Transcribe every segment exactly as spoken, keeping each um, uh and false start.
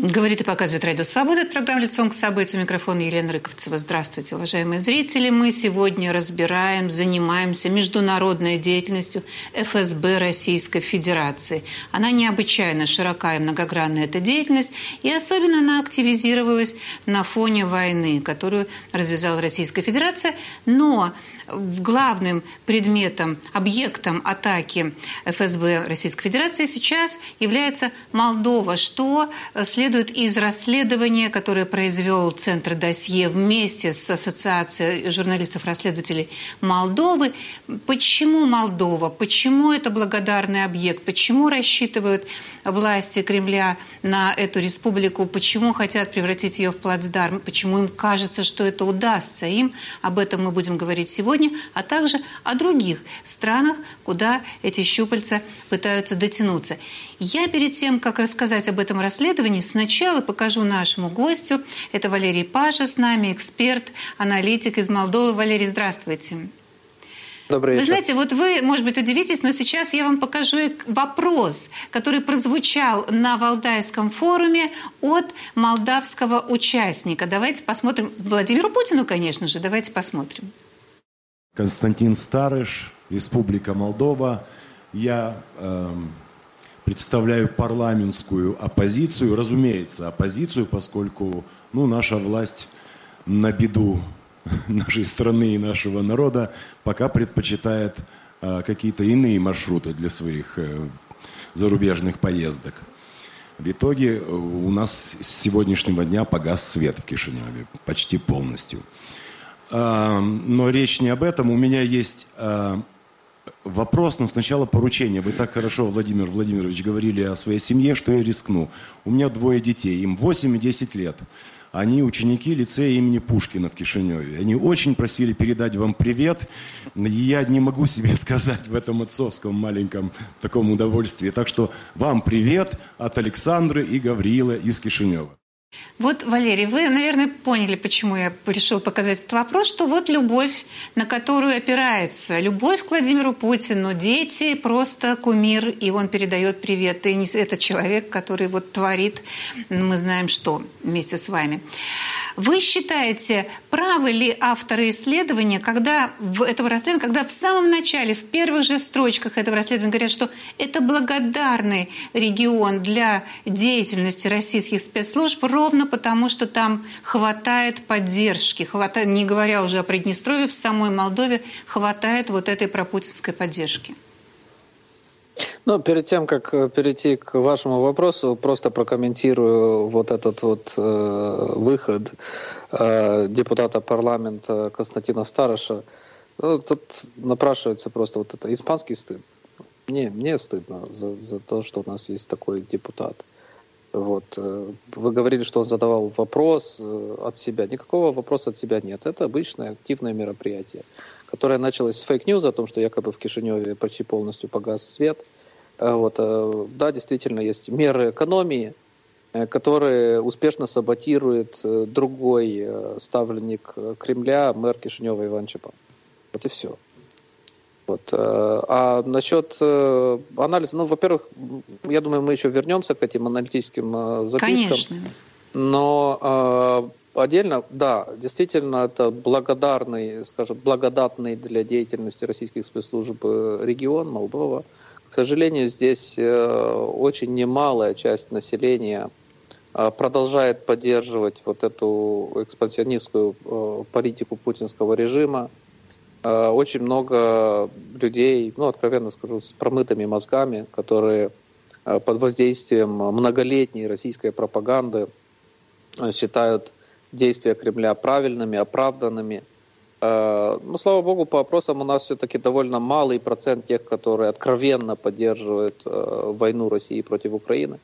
Говорит и показывает Радио Свобода. Это программа «Лицом к событию». Микрофон Елена Рыковцева. Здравствуйте, уважаемые зрители. Мы сегодня разбираем, занимаемся международной деятельностью эф эс бэ Российской Федерации. Она необычайно широка и многогранная, эта деятельность, и особенно она активизировалась на фоне войны, которую развязала Российская Федерация. Но главным предметом, объектом атаки эф эс бэ Российской Федерации сейчас является Молдова, что следует из расследования, которое произвел Центр Досье вместе с Ассоциацией журналистов-расследователей Молдовы. Почему Молдова? Почему это благодарный объект? Почему рассчитывают власти Кремля на эту республику? Почему хотят превратить ее в плацдарм? Почему им кажется, что это удастся им? Об этом мы будем говорить сегодня, а также о других странах, куда эти щупальца пытаются дотянуться. Я перед тем, как рассказать об этом расследовании, сначала покажу нашему гостю. Это Валерий Паша с нами, эксперт, аналитик из Молдовы. Валерий, здравствуйте. Добрый вечер. Вы знаете, вот вы, может быть, удивитесь, но сейчас я вам покажу вопрос, который прозвучал на Валдайском форуме от молдавского участника. Давайте посмотрим. Владимиру Путину, конечно же. Давайте посмотрим. Константин Старыш, Республика Молдова. Я э, представляю парламентскую оппозицию. Разумеется, оппозицию, поскольку ну, наша власть на беду нашей страны и нашего народа пока предпочитает э, какие-то иные маршруты для своих э, зарубежных поездок. В итоге у нас с сегодняшнего дня погас свет в Кишиневе почти полностью. Э, но речь не об этом. У меня есть э, вопрос, но сначала поручение. Вы так хорошо, Владимир Владимирович, говорили о своей семье, что я рискну. У меня двое детей, им восемь и десять лет. Они ученики лицея имени Пушкина в Кишиневе. Они очень просили передать вам привет. И я не могу себе отказать в этом отцовском маленьком таком удовольствии. Так что вам привет от Александры и Гавриила из Кишинева. Вот, Валерий, вы, наверное, поняли, почему я решил показать этот вопрос, что вот любовь, на которую опирается, любовь к Владимиру Путину, дети просто кумир, и он передает привет. И это человек, который вот творит, мы знаем что, вместе с вами. Вы считаете, правы ли авторы исследования, когда в этого расследования, когда в самом начале, в первых же строчках этого расследования говорят, что это благодарный регион для деятельности российских спецслужб, ровно потому, что там хватает поддержки, хватает, не говоря уже о Приднестровье, в самой Молдове хватает вот этой пропутинской поддержки? Ну, перед тем, как перейти к вашему вопросу, просто прокомментирую вот этот вот э, выход э, депутата парламента Константина Старыша. Ну, тут напрашивается просто вот это испанский стыд. Мне, мне стыдно за, за то, что у нас есть такой депутат. Вот. Вы говорили, что он задавал вопрос от себя. Никакого вопроса от себя нет. Это обычное активное мероприятие, которое началось с фейк-ньюза о том, что якобы в Кишиневе почти полностью погас свет. Вот. Да, действительно, есть меры экономии, которые успешно саботирует другой ставленник Кремля, мэр Кишинева Иван Чапай. Вот и все. Вот. А насчет анализа, ну, во-первых, я думаю, мы еще вернемся к этим аналитическим запискам. Конечно. Но отдельно, да, действительно, это благодарный, скажем, благодатный для деятельности российских спецслужб регион Молдова. К сожалению, здесь очень немалая часть населения продолжает поддерживать вот эту экспансионистскую политику путинского режима. Очень много людей, ну, откровенно скажу, с промытыми мозгами, которые под воздействием многолетней российской пропаганды считают действия Кремля правильными, оправданными. Ну, слава богу, по опросам у нас все-таки довольно малый процент тех, которые откровенно поддерживают войну России против Украины.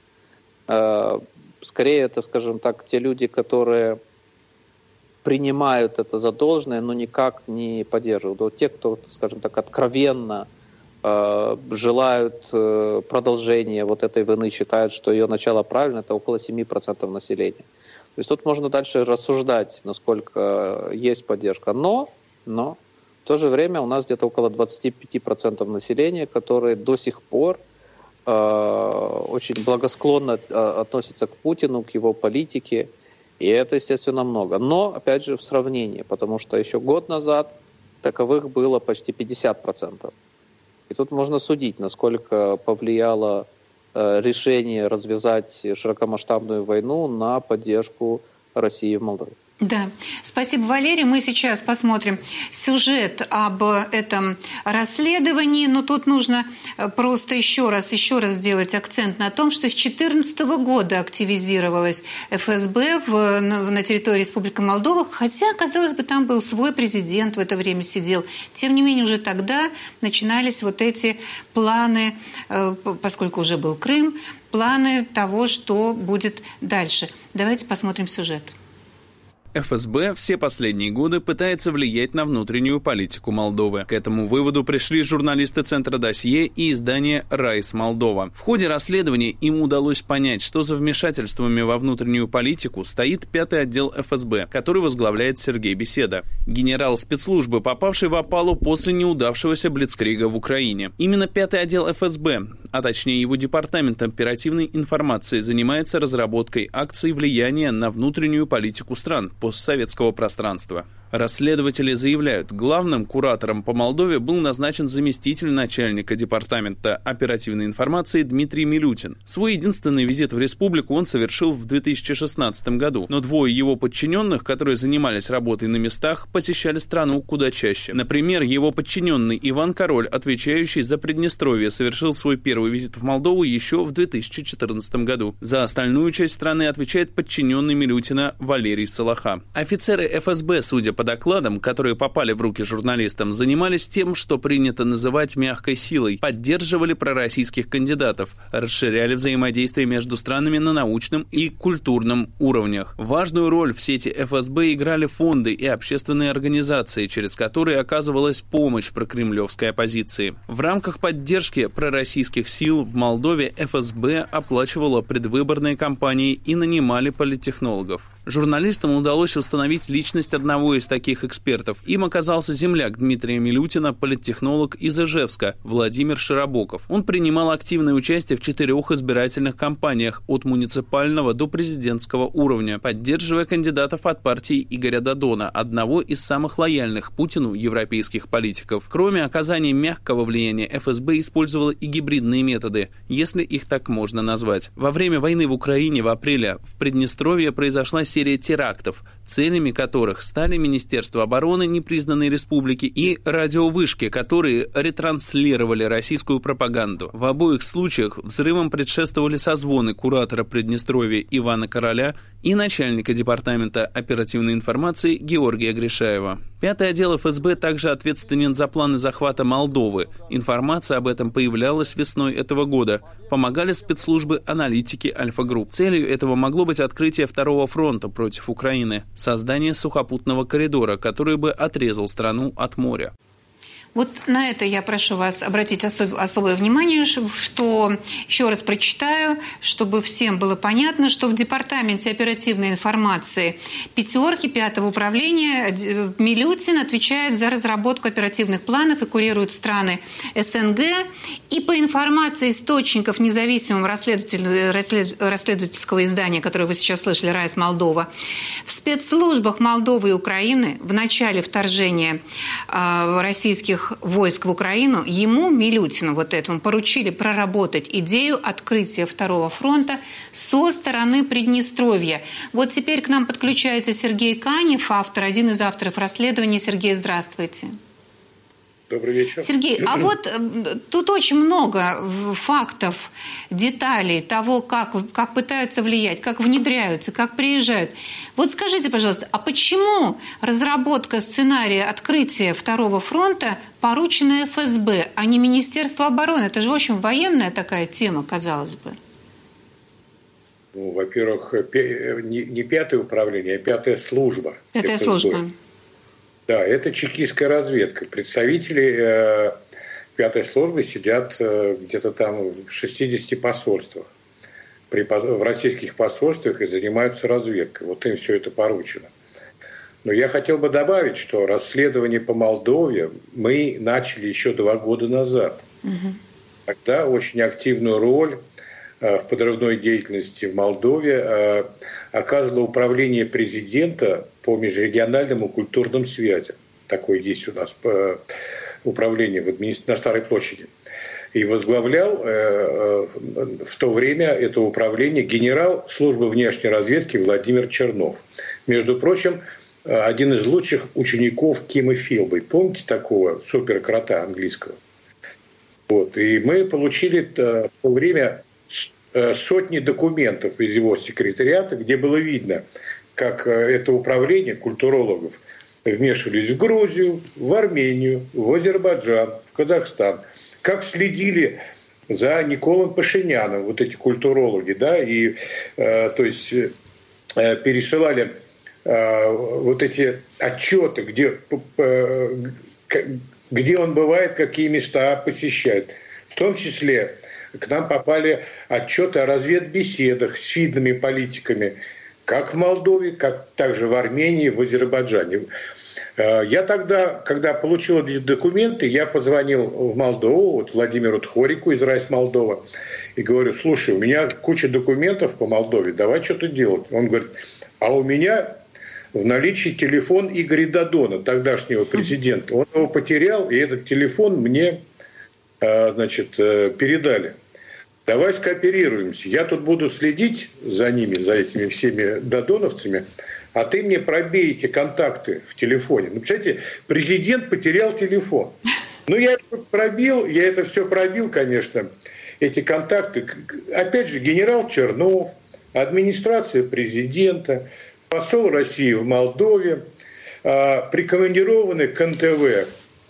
Скорее, это, скажем так, те люди, которые принимают это за должное, но никак не поддерживают. Вот те, кто, скажем так, откровенно э, желают э, продолжения вот этой войны, считают, что ее начало правильно, это около семь процентов населения. То есть тут можно дальше рассуждать, насколько есть поддержка. Но, но в то же время у нас где-то около двадцать пять процентов населения, которые до сих пор очень благосклонно относятся к Путину, к его политике. И это, естественно, много. Но, опять же, в сравнении, потому что еще год назад таковых было почти пятьдесят процентов. И тут можно судить, насколько повлияло решение развязать широкомасштабную войну на поддержку России в Молдове. Да, спасибо, Валерий. Мы сейчас посмотрим сюжет об этом расследовании, но тут нужно просто еще раз, еще раз сделать акцент на том, что с две тысячи четырнадцатого года активизировалась эф эс бэ в, на территории Республики Молдова, хотя, казалось бы, там был свой президент, в это время сидел. Тем не менее, уже тогда начинались вот эти планы, поскольку уже был Крым, планы того, что будет дальше. Давайте посмотрим сюжет. эф эс бэ все последние годы пытается влиять на внутреннюю политику Молдовы. К этому выводу пришли журналисты Центра Досье и издания «Райс Молдова». В ходе расследования им удалось понять, что за вмешательствами во внутреннюю политику стоит пятый отдел эф эс бэ, который возглавляет Сергей Беседа, генерал спецслужбы, попавший в опалу после неудавшегося блицкрига в Украине. Именно пятый отдел эф эс бэ, а точнее его департамент оперативной информации, занимается разработкой акций влияния на внутреннюю политику стран постсоветского пространства. Расследователи заявляют, главным куратором по Молдове был назначен заместитель начальника департамента оперативной информации Дмитрий Милютин. Свой единственный визит в республику он совершил в две тысячи шестнадцатом году, но двое его подчиненных, которые занимались работой на местах, посещали страну куда чаще. Например, его подчиненный Иван Король, отвечающий за Приднестровье, совершил свой первый визит в Молдову еще в две тысячи четырнадцатом году. За остальную часть страны отвечает подчиненный Милютина Валерий Салаха. Офицеры эф эс бэ, судя по докладам, которые попали в руки журналистам, занимались тем, что принято называть мягкой силой, поддерживали пророссийских кандидатов, расширяли взаимодействие между странами на научном и культурном уровнях. Важную роль в сети эф эс бэ играли фонды и общественные организации, через которые оказывалась помощь прокремлевской оппозиции. В рамках поддержки пророссийских сил в Молдове эф эс бэ оплачивала предвыборные кампании и нанимали политтехнологов. Журналистам удалось установить личность одного из таких экспертов. Им оказался земляк Дмитрия Милютина, политтехнолог из Ижевска, Владимир Широбоков. Он принимал активное участие в четырех избирательных кампаниях от муниципального до президентского уровня, поддерживая кандидатов от партии Игоря Додона, одного из самых лояльных Путину европейских политиков. Кроме оказания мягкого влияния, эф эс бэ использовала и гибридные методы, если их так можно назвать. Во время войны в Украине в апреле в Приднестровье произошла серия терактов, целями которых стали Министерство обороны непризнанной республики и радиовышки, которые ретранслировали российскую пропаганду. В обоих случаях взрывам предшествовали созвоны куратора Приднестровья Ивана Короля и начальника департамента оперативной информации Георгия Гришаева. Пятый отдел эф эс бэ также ответственен за планы захвата Молдовы. Информация об этом появлялась весной этого года. Помогали спецслужбы аналитики Альфа-Групп. Целью этого могло быть открытие второго фронта против Украины, создание сухопутного коридора, который бы отрезал страну от моря. Вот на это я прошу вас обратить особ- особое внимание, что еще раз прочитаю, чтобы всем было понятно, что в Департаменте оперативной информации «пятерки» пятого управления Милютин отвечает за разработку оперативных планов и курирует страны эс эн гэ. И по информации источников независимого расследователь... расследовательского издания, которое вы сейчас слышали, «Райс Молдова», в спецслужбах Молдовы и Украины в начале вторжения э, российских войск в Украину, ему, Милютину, вот этому, поручили проработать идею открытия второго фронта со стороны Приднестровья. Вот теперь к нам подключается Сергей Канев, автор, один из авторов расследования. Сергей, здравствуйте. Добрый вечер. Сергей, а вот тут очень много фактов, деталей того, как, как пытаются влиять, как внедряются, как приезжают. Вот скажите, пожалуйста, а почему разработка сценария открытия второго фронта поручена эф эс бэ, а не Министерство обороны? Это же, в общем, военная такая тема, казалось бы. Ну, во-первых, не пятое управление, а пятая служба. Пятая эф эс бэ. Служба. Да, это чекистская разведка. Представители э, пятой службы сидят э, где-то там в шестидесяти посольствах, при, в российских посольствах, и занимаются разведкой. Вот им все это поручено. Но я хотел бы добавить, что расследование по Молдове мы начали еще два года назад. Угу. тогда очень активную роль в подрывной деятельности в Молдове оказывало управление президента по межрегиональным и культурным связям. Такое есть у нас управление в администр... на Старой площади. И возглавлял в то время это управление генерал службы внешней разведки Владимир Чернов. Между прочим, один из лучших учеников Кима Филбы. Помните такого суперкрота английского? Вот. И мы получили в то время сотни документов из его секретариата, где было видно, как это управление культурологов вмешивались в Грузию, в Армению, в Азербайджан, в Казахстан, как следили за Николом Пашиняном, вот эти культурологи, да, и э, то есть э, пересылали э, вот эти отчеты, где, э, где он бывает, какие места посещает. В том числе к нам попали отчеты о разведбеседах с видными политиками, как в Молдове, как также в Армении, в Азербайджане. Я тогда, когда получил эти документы, я позвонил в Молдову, вот Владимиру Тхорику из Райс Молдова, и говорю: слушай, у меня куча документов по Молдове, давай что-то делать. Он говорит: а у меня в наличии телефон Игоря Додона, тогдашнего президента. Он его потерял, и этот телефон мне, значит, передали. Давай скооперируемся. Я тут буду следить за ними, за этими всеми додоновцами, а ты мне пробей эти контакты в телефоне. Ну, представляете, президент потерял телефон. Ну, я это пробил, я это все пробил, конечно, эти контакты. Опять же, генерал Чернов, администрация президента, посол России в Молдове, прикомандированный к эн тэ вэ,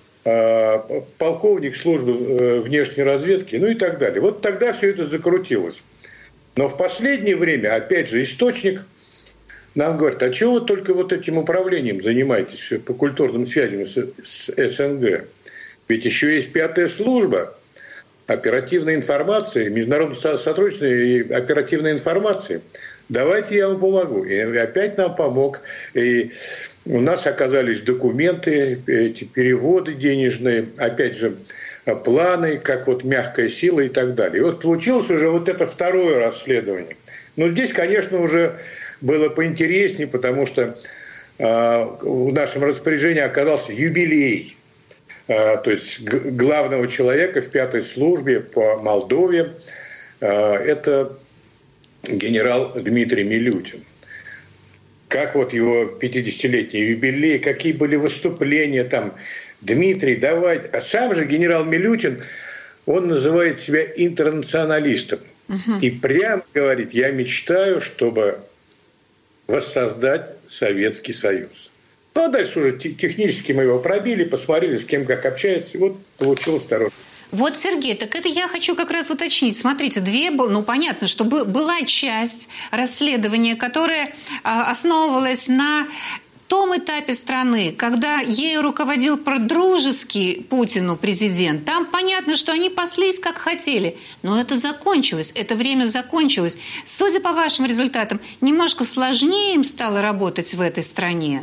полковник службы внешней разведки, ну и так далее. Вот тогда все это закрутилось. Но в последнее время, опять же, источник нам говорит: а чего вы только вот этим управлением занимаетесь по культурным связям с, с эс эн гэ? Ведь еще есть пятая служба, оперативная информация, международное сотрудничество и оперативная информация. Давайте я вам помогу. И опять нам помог. И у нас оказались документы, эти переводы денежные, опять же, планы, как вот мягкая сила и так далее. И вот получилось уже вот это второе расследование. Но здесь, конечно, уже было поинтереснее, потому что э, в нашем распоряжении оказался юбилей, э, то есть г- главного человека в пятой службе по Молдове. Э, это генерал Дмитрий Милютин. Как вот его пятидесятилетний юбилей, какие были выступления там. Дмитрий, давай. А сам же генерал Милютин, он называет себя интернационалистом. Угу. И прямо говорит: я мечтаю, чтобы воссоздать Советский Союз. Ну, а дальше уже технически мы его пробили, посмотрели, с кем как общается. И вот получилось второе. Вот, Сергей, так это я хочу как раз уточнить. Смотрите, две, ну, понятно, что была часть расследования, которая основывалась на том этапе страны, когда ею руководил продружеский Путину президент. Там понятно, что они паслись как хотели, но это закончилось, это время закончилось. Судя по вашим результатам, немножко сложнее им стало работать в этой стране.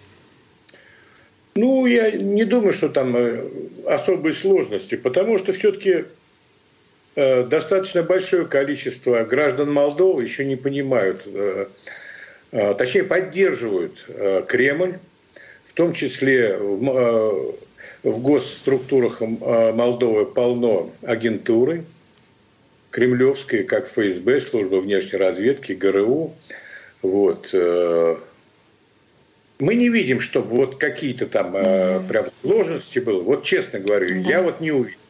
Ну, я не думаю, что там особые сложности, потому что все-таки э, достаточно большое количество граждан Молдовы еще не понимают, э, э, точнее поддерживают э, Кремль, в том числе в, э, в госструктурах э, Молдовы полно агентуры кремлевской, как эф эс бэ, служба внешней разведки, гэ эр у, вот. Э, Мы не видим, чтобы вот какие-то там э, прям сложности было. Вот честно говорю, да. Я вот не увидел.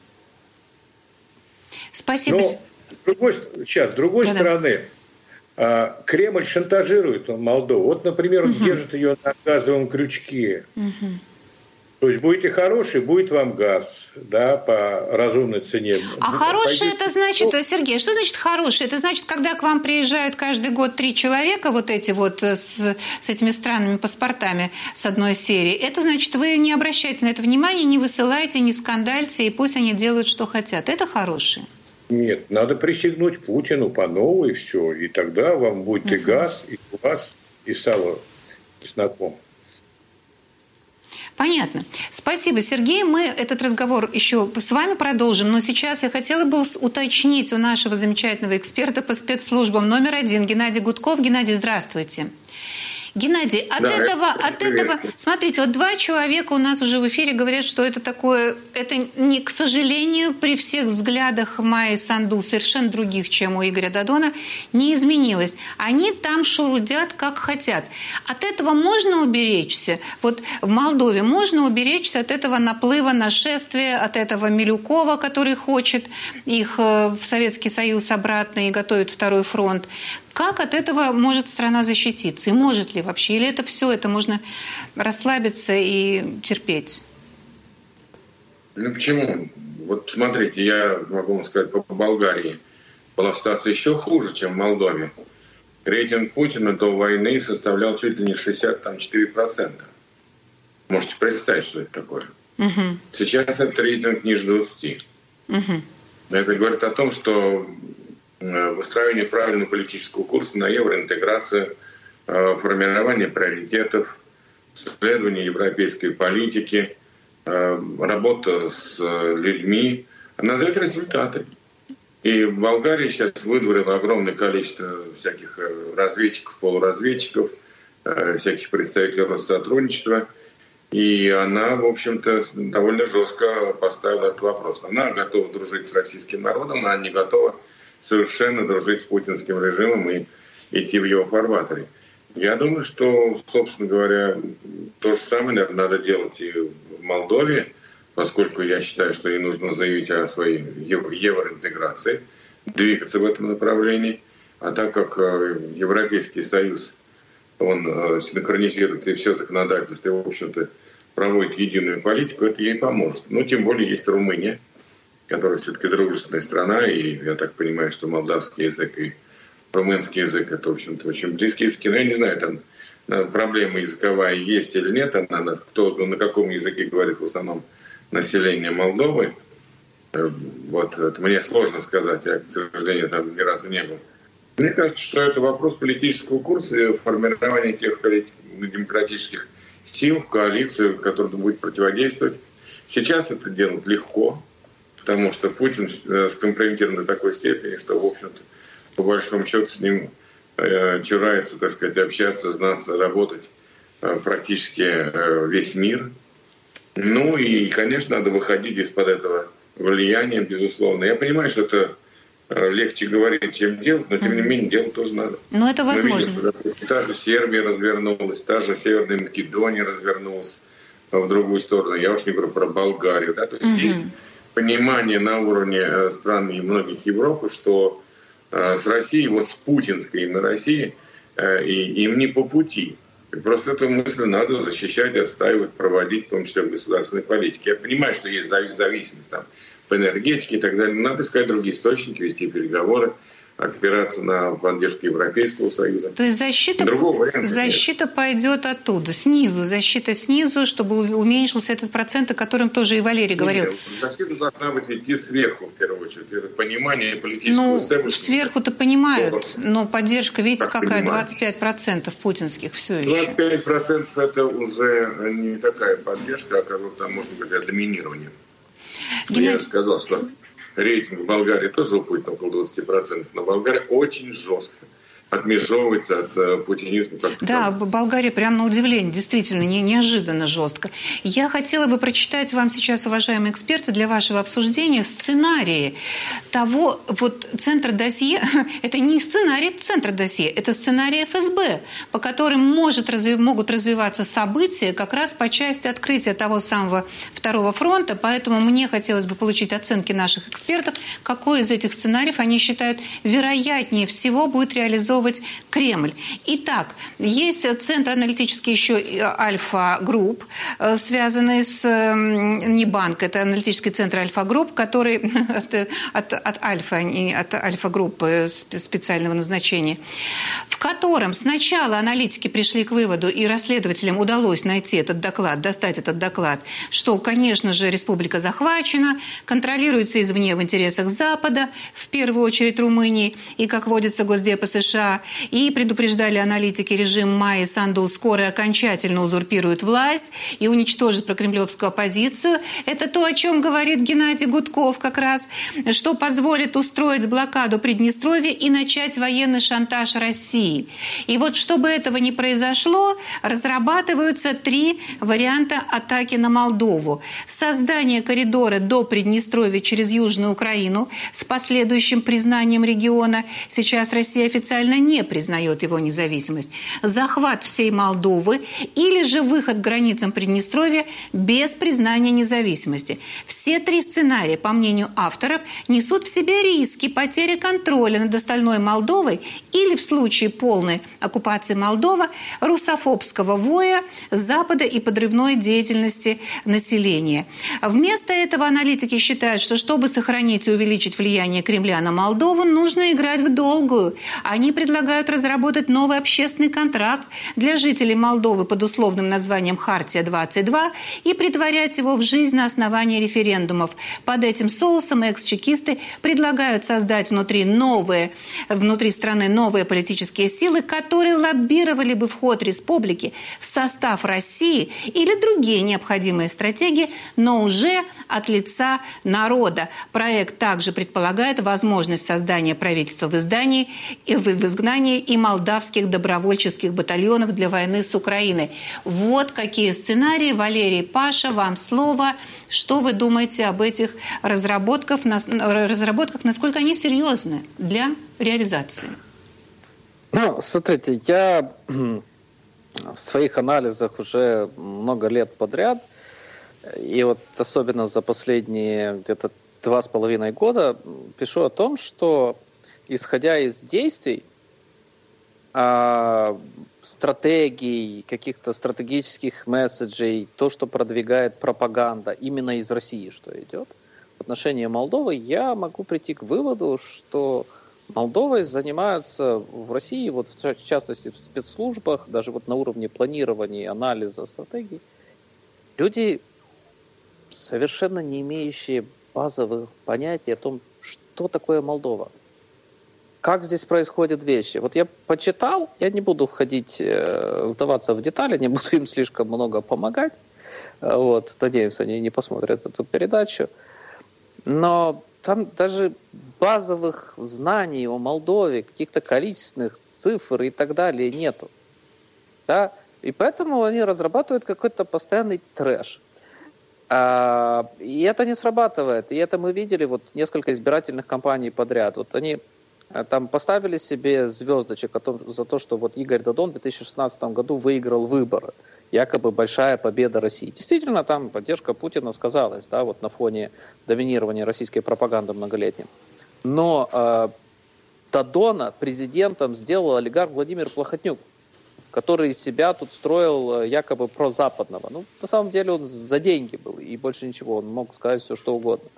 Спасибо. Но с другой, сейчас, с другой да, стороны, э, Кремль шантажирует Молдову. Вот, например, он угу. держит ее на газовом крючке. Угу. То есть будете хорошие, будет вам газ, да, по разумной цене. А ну, хороший пойдете... это значит, Сергей, что значит хороший? Это значит, когда к вам приезжают каждый год три человека, вот эти вот с, с этими странными паспортами с одной серии, это значит, вы не обращаете на это внимания, не высылаете, не скандальте, и пусть они делают, что хотят. Это хорошие? Нет, надо присягнуть Путину по новой, и все, и тогда вам будет uh-huh. и газ, и квас, и сало с чесноком. Понятно. Спасибо, Сергей. Мы этот разговор еще с вами продолжим, но сейчас я хотела бы уточнить у нашего замечательного эксперта по спецслужбам номер один Геннадий Гудков. Геннадий, здравствуйте. Геннадий, от да, этого, от этого, смотрите, вот два человека у нас уже в эфире говорят, что это такое, это не, к сожалению, при всех взглядах Майи Санду, совершенно других, чем у Игоря Додона, не изменилось. Они там шурудят, как хотят. От этого можно уберечься? Вот в Молдове можно уберечься от этого наплыва, нашествия, от этого Милюкова, который хочет их в Советский Союз обратно и готовит второй фронт. Как от этого может страна защититься? И может ли вообще? Или это все, это можно расслабиться и терпеть? Ну почему? Вот смотрите, я могу вам сказать, по Болгарии была ситуация еще хуже, чем в Молдове. Рейтинг Путина до войны составлял чуть ли не шестьдесят четыре процента. Можете представить, что это такое? Угу. Сейчас этот рейтинг ниже двадцати процентов. Угу. Это говорит о том, что выстраивание правильного политического курса на евроинтеграцию, формирование приоритетов, следование европейской политики, работа с людьми, она дает результаты. И Болгария сейчас выдворила огромное количество всяких разведчиков, полуразведчиков, всяких представителей Россотрудничества. И она, в общем-то, довольно жестко поставила этот вопрос. Она готова дружить с российским народом, она не готова совершенно дружить с путинским режимом и идти в его фарватере. Я думаю, что, собственно говоря, то же самое, наверное, надо делать и в Молдове, поскольку я считаю, что ей нужно заявить о своей евроинтеграции, двигаться в этом направлении. А так как Европейский Союз, он синхронизирует и все законодательство, и, в общем-то, проводит единую политику, это ей поможет. Ну, тем более есть Румыния, которая все-таки дружественная страна, и я так понимаю, что молдавский язык и румынский язык — это, в общем-то, очень близкие языки. Но я не знаю, там проблема языковая есть или нет, она, кто на каком языке говорит в основном население Молдовы. Вот, это мне сложно сказать, я, к сожалению, там ни разу не был. Мне кажется, что это вопрос политического курса и формирования тех демократических сил, коалиций, которым будет противодействовать. Сейчас это делать легко, потому что Путин скомпрометирован до такой степени, что, в общем-то, по большому счету с ним э, чурается, так сказать, общаться, знаться, работать э, практически э, весь мир. Ну и, конечно, надо выходить из-под этого влияния, безусловно. Я понимаю, что это э, легче говорить, чем делать, но, тем не менее, делать тоже надо. Но это возможно. Мы видим, что та же Сербия развернулась, та же Северная Македония развернулась в другую сторону. Я уж не говорю про Болгарию. Да? То есть угу. есть понимание на уровне стран и многих Европы, что с Россией, вот с путинской на России, и им не по пути. И просто эту мысль надо защищать, отстаивать, проводить, в том числе в государственной политике. Я понимаю, что есть зависимость там, по энергетике и так далее, но надо искать другие источники, вести переговоры, опираться на поддержку Европейского Союза. То есть защита, защита пойдет оттуда, снизу, защита снизу, чтобы уменьшился этот процент, о котором тоже и Валерий говорил. Нет, защита должна быть идти сверху, в первую очередь. Это понимание политического истеблишмента. Ну, сверху-то понимают, но поддержка, видите, так какая, понимаю. двадцать пять процентов путинских все еще. двадцать пять процентов это уже не такая поддержка, а как там можно говорить о доминировании. Геннадий... Я сказал, что рейтинг в Болгарии тоже уходит около двадцати процентов, но Болгария очень жестко отмежевывается от э, путинизма. Да, Болгария прям на удивление, действительно, не, неожиданно жестко. Я хотела бы прочитать вам сейчас, уважаемые эксперты, для вашего обсуждения сценарии того, вот Центр досье, это не сценарий Центра досье, это сценарий эф эс бэ, по которым может, разви, могут развиваться события как раз по части открытия того самого второго фронта, поэтому мне хотелось бы получить оценки наших экспертов, какой из этих сценариев они считают вероятнее всего будет реализован Кремль. Итак, есть центр аналитический еще Альфа-групп, связанный с не банк, это аналитический центр Альфа-групп, который от, от, от Альфа, не от Альфа-группы специального назначения, в котором сначала аналитики пришли к выводу, и расследователям удалось найти этот доклад, достать этот доклад, что, конечно же, республика захвачена, контролируется извне в интересах Запада, в первую очередь Румынии, и, как водится, Госдепа США тогда и предупреждали аналитики, режим Майи Санду скоро и окончательно узурпирует власть и уничтожит прокремлевскую оппозицию. Это то, о чем говорит Геннадий Гудков как раз, что позволит устроить блокаду Приднестровья и начать военный шантаж России. И вот чтобы этого не произошло, разрабатываются три варианта атаки на Молдову. Создание коридора до Приднестровья через Южную Украину с последующим признанием региона. Сейчас Россия официально не признает его независимость. Захват всей Молдовы или же выход к границам Приднестровья без признания независимости. Все три сценария, по мнению авторов, несут в себе риски потери контроля над остальной Молдовой или в случае полной оккупации Молдовы русофобского воя Запада и подрывной деятельности населения. Вместо этого аналитики считают, что чтобы сохранить и увеличить влияние Кремля на Молдову, нужно играть в долгую. Они предлагают разработать новый общественный контракт для жителей Молдовы под условным названием «Хартия-двадцать два» и притворять его в жизнь на основании референдумов. Под этим соусом экс-чекисты предлагают создать внутри, новые, внутри страны новые политические силы, которые лоббировали бы вход республики в состав России или другие необходимые стратегии, но уже от лица народа. Проект также предполагает возможность создания правительства в издании и в изгнании и молдавских добровольческих батальонов для войны с Украиной. Вот какие сценарии. Валерий, Паша, вам слово. Что вы думаете об этих разработках, разработках, насколько они серьезны для реализации? Ну, смотрите, я в своих анализах уже много лет подряд, и вот особенно за последние где-то два с половиной года пишу о том, что, исходя из действий, стратегий, каких-то стратегических месседжей, то, что продвигает пропаганда именно из России, что идет, в отношении Молдовы, я могу прийти к выводу, что Молдовой занимаются в России, вот в частности в спецслужбах, даже вот на уровне планирования, анализа, стратегий, люди, совершенно не имеющие базовых понятий о том, что такое Молдова. Как здесь происходят вещи. Вот я почитал, я не буду входить, вдаваться в детали, не буду им слишком много помогать. Вот, надеемся, они не посмотрят эту передачу. Но там даже базовых знаний о Молдове, каких-то количественных цифр и так далее нету. Да? И поэтому они разрабатывают какой-то постоянный трэш. А, и это не срабатывает. И это мы видели вот несколько избирательных кампаний подряд. Вот они там поставили себе звездочек о том, за то, что вот Игорь Додон в две тысячи шестнадцатом году выиграл выборы. Якобы большая победа России. Действительно, там поддержка Путина сказалась, да, вот на фоне доминирования российской пропаганды многолетней. Но э, Додона президентом сделал олигарх Владимир Плохотнюк, который себя тут строил якобы прозападного. Ну, на самом деле он за деньги был, и больше ничего, он мог сказать все, что угодно.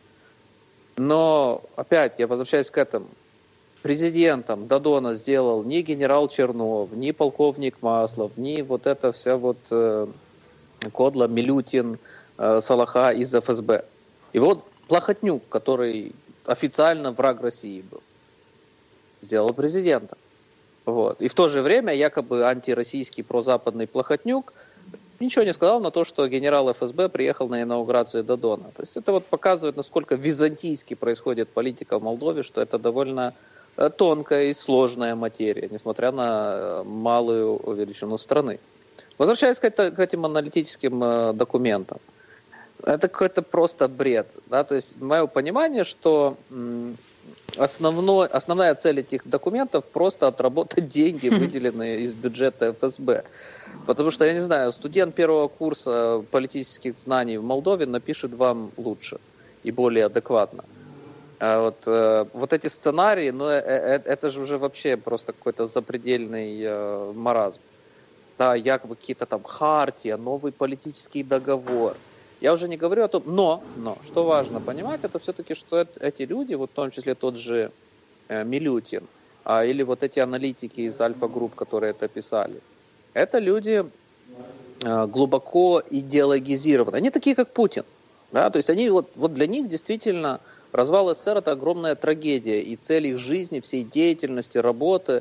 Но, опять, я возвращаюсь к этому. Президентом Додона сделал ни генерал Чернов, ни полковник Маслов, ни вот это вся вот э, Кодла, Милютин, э, Салаха из эф эс бэ. И вот Плохотнюк, который официально враг России был, сделал президентом. Вот. И в то же время якобы антироссийский прозападный Плохотнюк ничего не сказал на то, что генерал эф эс бэ приехал на инаугурацию Додона. То есть это вот показывает, насколько византийски происходит политика в Молдове, что это довольно тонкая и сложная материя, несмотря на малую величину страны. Возвращаясь к, это, к этим аналитическим э, документам, это какой-то просто бред. Да? То есть мое понимание, что м, основной, основная цель этих документов просто отработать деньги, выделенные из бюджета эф эс бэ. Потому что, я не знаю, студент первого курса политических знаний в Молдове напишет вам лучше и более адекватно. А вот, э, вот эти сценарии, ну, э, э, это же уже вообще просто какой-то запредельный э, маразм. Да, якобы какие-то там хартия, новый политический договор. Я уже не говорю о том, но, но что важно понимать, это все-таки, что это, эти люди, вот в том числе тот же э, Милютин, а, или вот эти аналитики из Альфа-групп, которые это писали, это люди э, глубоко идеологизированы. Они такие, как Путин. Да? То есть они, вот, вот для них действительно развал эс эс эс эр – это огромная трагедия, и цель их жизни, всей деятельности, работы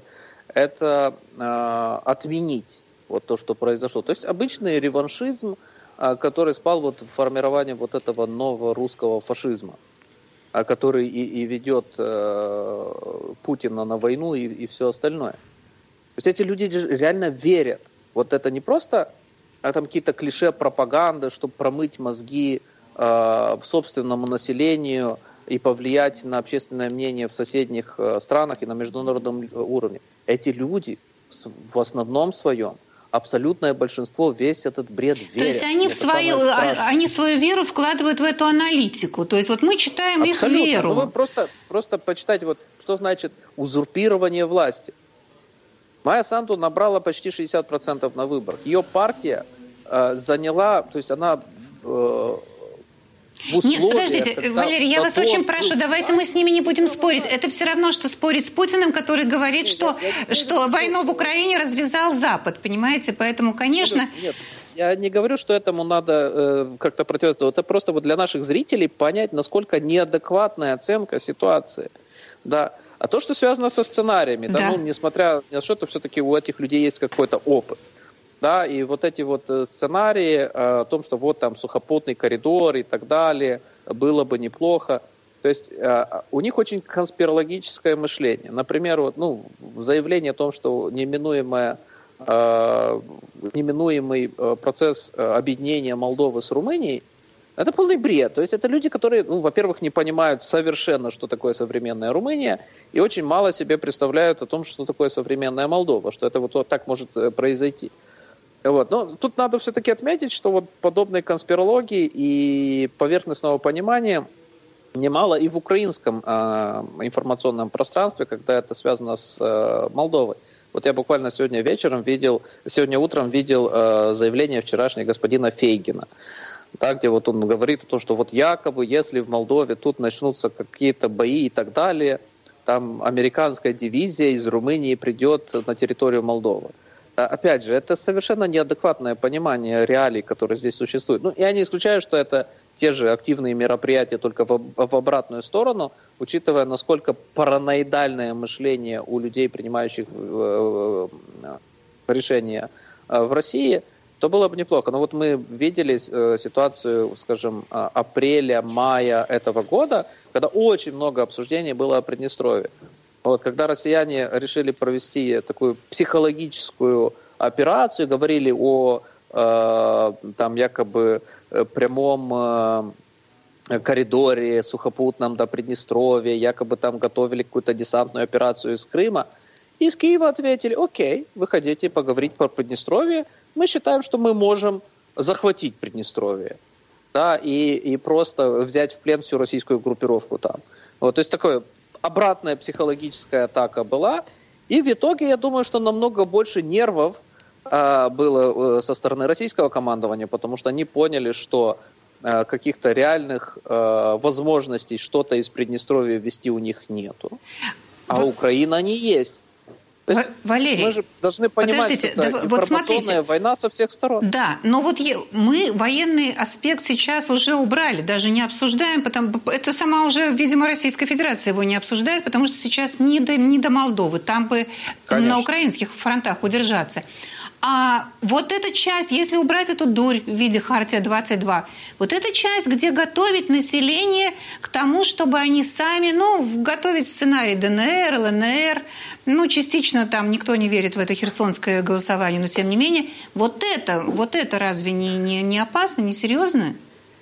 это э, отменить вот то, что произошло. То есть обычный реваншизм, э, который спал вот в формировании вот этого нового русского фашизма, э, который и, и ведет э, Путина на войну и, и все остальное. То есть эти люди реально верят. Вот это не просто а там какие-то клише пропаганды, чтобы промыть мозги э, собственному населению и повлиять на общественное мнение в соседних э, странах и на международном уровне. Эти люди в основном своем, абсолютное большинство, весь этот бред верят. То есть они, в свою, они свою веру вкладывают в эту аналитику. То есть вот мы читаем абсолютно. Их веру. Ну, вы просто, просто почитайте, вот, что значит узурпирование власти. Майя Санду набрала почти шестьдесят процентов на выборах. Ее партия э, заняла, то есть она... Э, Нет, подождите, когда Валерий, я вас очень прошу, давайте мы с ними не будем спорить. Это все равно, что спорить с Путиным, который говорит, нет, что, я, я, что я, войну в Украине развязал Запад, понимаете? Поэтому, конечно... Нет, я не говорю, что этому надо э, как-то противостоять. Это просто вот для наших зрителей понять, насколько неадекватная оценка ситуации. Да. А то, что связано со сценариями, да. Да, ну, несмотря ни на что, то все-таки у этих людей есть какой-то опыт. Да, и вот эти вот сценарии о том, что вот там сухопутный коридор и так далее, было бы неплохо. То есть у них очень конспирологическое мышление. Например, вот, ну, заявление о том, что неминуемое, неминуемый процесс объединения Молдовы с Румынией, это полный бред. То есть это люди, которые, ну, во-первых, не понимают совершенно, что такое современная Румыния, и очень мало себе представляют о том, что такое современная Молдова, что это вот, вот так может произойти. Вот. Но тут надо все-таки отметить, что вот подобной конспирологии и поверхностного понимания немало и в украинском э, информационном пространстве, когда это связано с э, Молдовой. Вот я буквально сегодня вечером видел, сегодня утром видел э, заявление вчерашнего господина Фейгина, да, где вот он говорит о том, что вот якобы, если в Молдове тут начнутся какие-то бои и так далее, там американская дивизия из Румынии придет на территорию Молдовы. Опять же, это совершенно неадекватное понимание реалий, которые здесь существуют. Ну, я не исключаю, что это те же активные мероприятия, только в, в обратную сторону, учитывая, насколько параноидальное мышление у людей, принимающих э, э, решения э, в России, то было бы неплохо. Но вот мы видели э, ситуацию, скажем, апреля-мая этого года, когда очень много обсуждений было о Приднестровье. Вот, когда россияне решили провести такую психологическую операцию, говорили о э, там якобы прямом э, коридоре сухопутном до Приднестровья, якобы там готовили какую-то десантную операцию из Крыма, из Киева ответили: окей, вы хотите поговорить про Приднестровье, мы считаем, что мы можем захватить Приднестровье, да, и, и просто взять в плен всю российскую группировку там. Вот, то есть такое... Обратная психологическая атака была, и в итоге, я думаю, что намного больше нервов э, было э, со стороны российского командования, потому что они поняли, что э, каких-то реальных э, возможностей что-то из Приднестровья ввести у них нету, а Украина они есть. То есть Валерий, мы же должны понимать, подождите, что это да, информационная вот смотрите, война со всех сторон. Да, но вот мы военный аспект сейчас уже убрали, даже не обсуждаем, потому это сама уже, видимо, Российская Федерация его не обсуждает, потому что сейчас не до, не до Молдовы, там бы Конечно. На украинских фронтах удержаться. А вот эта часть, если убрать эту дурь в виде Хартия двадцать два, вот эта часть, где готовить население к тому, чтобы они сами, ну, готовить сценарий ДНР, ЛНР, ну, частично там никто не верит в это херсонское голосование, но тем не менее, вот это, вот это разве не, не, не опасно, не серьезно?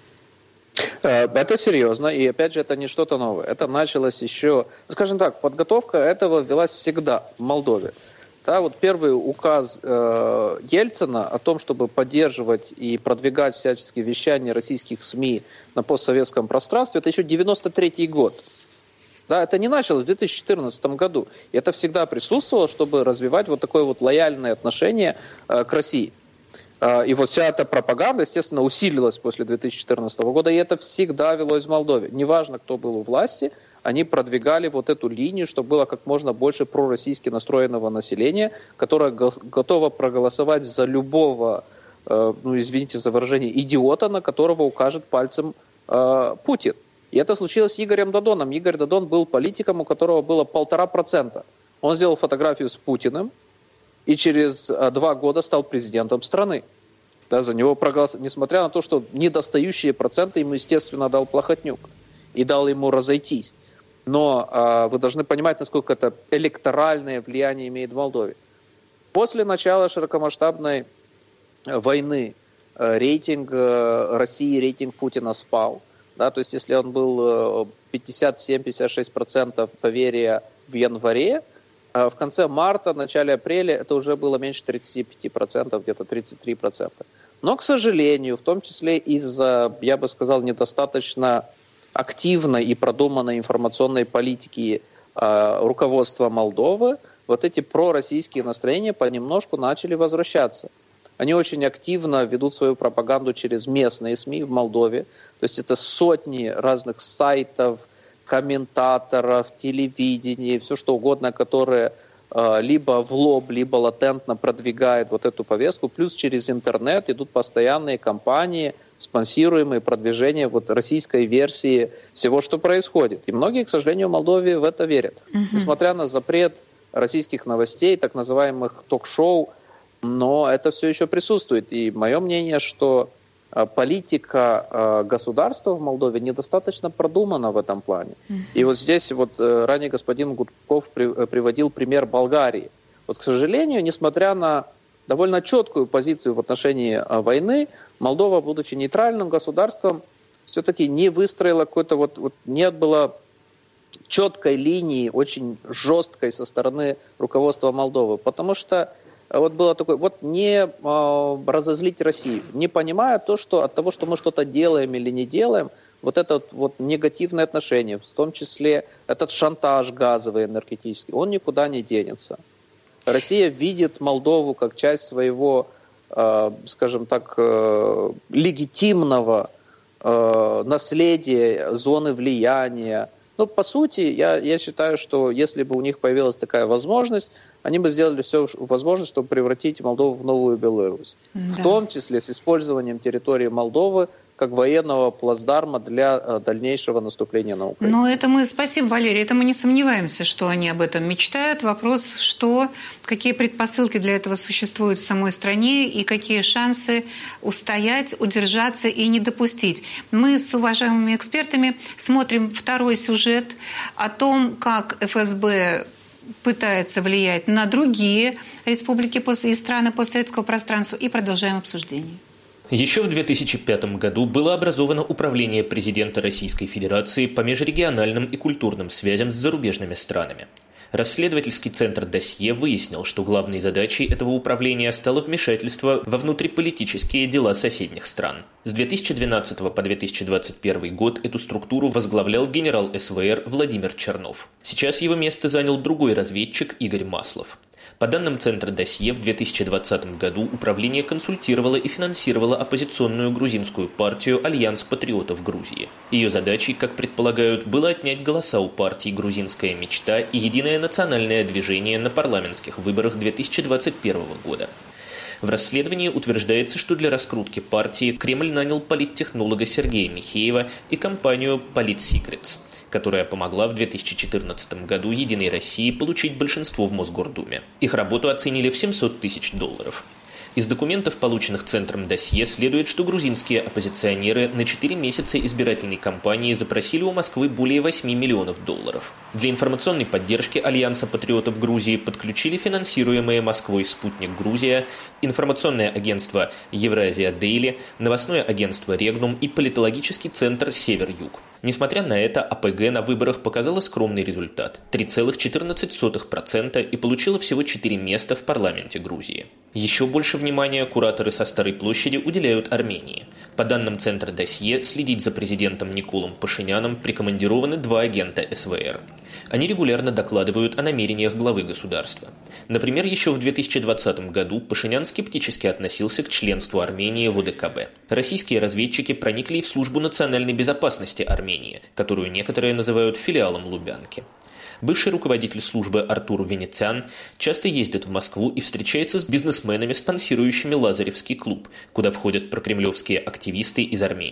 Это серьезно, и опять же, это не что-то новое. Это началось еще, скажем так, подготовка этого велась всегда в Молдове. Да, вот первый указ э, Ельцина о том, чтобы поддерживать и продвигать всяческие вещания российских СМИ на постсоветском пространстве, это еще девяносто третий год. Да, это не началось в две тысячи четырнадцатом году. И это всегда присутствовало, чтобы развивать вот такое вот лояльное отношение э, к России. Э, и вот вся эта пропаганда, естественно, усилилась после две тысячи четырнадцатого года, и это всегда велось в Молдове. Неважно, кто был у власти, они продвигали вот эту линию, чтобы было как можно больше пророссийски настроенного населения, которое готово проголосовать за любого, э, ну, извините за выражение, идиота, на которого укажет пальцем э, Путин. И это случилось с Игорем Додоном. Игорь Додон был политиком, у которого было полтора процента Он сделал фотографию с Путиным и через два года стал президентом страны. Да, за него проголосовали, несмотря на то, что недостающие проценты ему, естественно, дал Плохотнюк и дал ему разойтись. Но э, вы должны понимать, насколько это электоральное влияние имеет в Молдове. После начала широкомасштабной войны э, рейтинг э, России, рейтинг Путина спал. Да, то есть если он был пятьдесят семь - пятьдесят шесть процентов доверия в январе, в конце марта, начале апреля это уже было меньше тридцати пяти процентов, где-то тридцать три процента. Но, к сожалению, в том числе из-за, я бы сказал, недостаточно активной и продуманной информационной политики э, руководства Молдовы, вот эти пророссийские настроения понемножку начали возвращаться. Они очень активно ведут свою пропаганду через местные СМИ в Молдове. То есть это сотни разных сайтов, комментаторов, телевидения, все что угодно, которые э, либо в лоб, либо латентно продвигают вот эту повестку. Плюс через интернет идут постоянные кампании, спонсируемые продвижение вот российской версии всего, что происходит. И многие, к сожалению, в Молдове в это верят. Mm-hmm. Несмотря на запрет российских новостей, так называемых ток-шоу, но это все еще присутствует. И мое мнение, что политика государства в Молдове недостаточно продумана в этом плане. Mm-hmm. И вот здесь вот ранее господин Гудков приводил пример Болгарии. Вот, к сожалению, несмотря на довольно четкую позицию в отношении войны, Молдова, будучи нейтральным государством, все-таки не выстроила какой-то вот, вот нет было четкой линии, очень жесткой со стороны руководства Молдовы, потому что вот было такое, вот не э, разозлить Россию, не понимая то, что от того, что мы что-то делаем или не делаем, вот это вот негативное отношение, в том числе этот шантаж газовый, энергетический, он никуда не денется. Россия видит Молдову как часть своего, э, скажем так, э, легитимного э, наследия, зоны влияния. Ну, по сути, я, я считаю, что если бы у них появилась такая возможность, они бы сделали все возможное, чтобы превратить Молдову в новую Беларусь. Да. В том числе с использованием территории Молдовы как военного плацдарма для дальнейшего наступления на Украину. Ну, это мы, спасибо, Валерий, это мы не сомневаемся, что они об этом мечтают. Вопрос, что, какие предпосылки для этого существуют в самой стране и какие шансы устоять, удержаться и не допустить. Мы с уважаемыми экспертами смотрим второй сюжет о том, как эф эс бэ пытается влиять на другие республики и страны постсоветского пространства, и продолжаем обсуждение. Еще в две тысячи пятом году было образовано Управление президента Российской Федерации по межрегиональным и культурным связям с зарубежными странами. Расследовательский центр «Досье» выяснил, что главной задачей этого управления стало вмешательство во внутриполитические дела соседних стран. С две тысячи двенадцатого по две тысячи двадцать первый год эту структуру возглавлял генерал эс вэ эр Владимир Чернов. Сейчас его место занял другой разведчик Игорь Маслов. По данным Центра «Досье», в две тысячи двадцатом году управление консультировало и финансировало оппозиционную грузинскую партию «Альянс патриотов Грузии». Ее задачей, как предполагают, было отнять голоса у партий «Грузинская мечта» и «Единое национальное движение» на парламентских выборах две тысячи двадцать первого года. В расследовании утверждается, что для раскрутки партии Кремль нанял политтехнолога Сергея Михеева и компанию «Политсекретс», которая помогла в две тысячи четырнадцатом году «Единой России» получить большинство в Мосгордуме. Их работу оценили в семьсот тысяч долларов. Из документов, полученных Центром «Досье», следует, что грузинские оппозиционеры на четыре месяца избирательной кампании запросили у Москвы более восьми миллионов долларов. Для информационной поддержки Альянса патриотов Грузии подключили финансируемые Москвой «Спутник Грузия», информационное агентство «Евразия Дейли», новостное агентство «Регнум» и политологический центр «Север-Юг». Несмотря на это, а пэ гэ на выборах показала скромный результат – три целых четырнадцать сотых процента и получила всего четыре места в парламенте Грузии. Еще больше внимания кураторы со Старой площади уделяют Армении. По данным Центра «Досье», следить за президентом Николом Пашиняном прикомандированы два агента эс вэ эр. Они регулярно докладывают о намерениях главы государства. Например, еще в две тысячи двадцатом году Пашинян скептически относился к членству Армении в о дэ ка бэ. Российские разведчики проникли и в службу национальной безопасности Армении, которую некоторые называют филиалом Лубянки. Бывший руководитель службы Артур Венециан часто ездит в Москву и встречается с бизнесменами, спонсирующими Лазаревский клуб, куда входят прокремлевские активисты из Армении.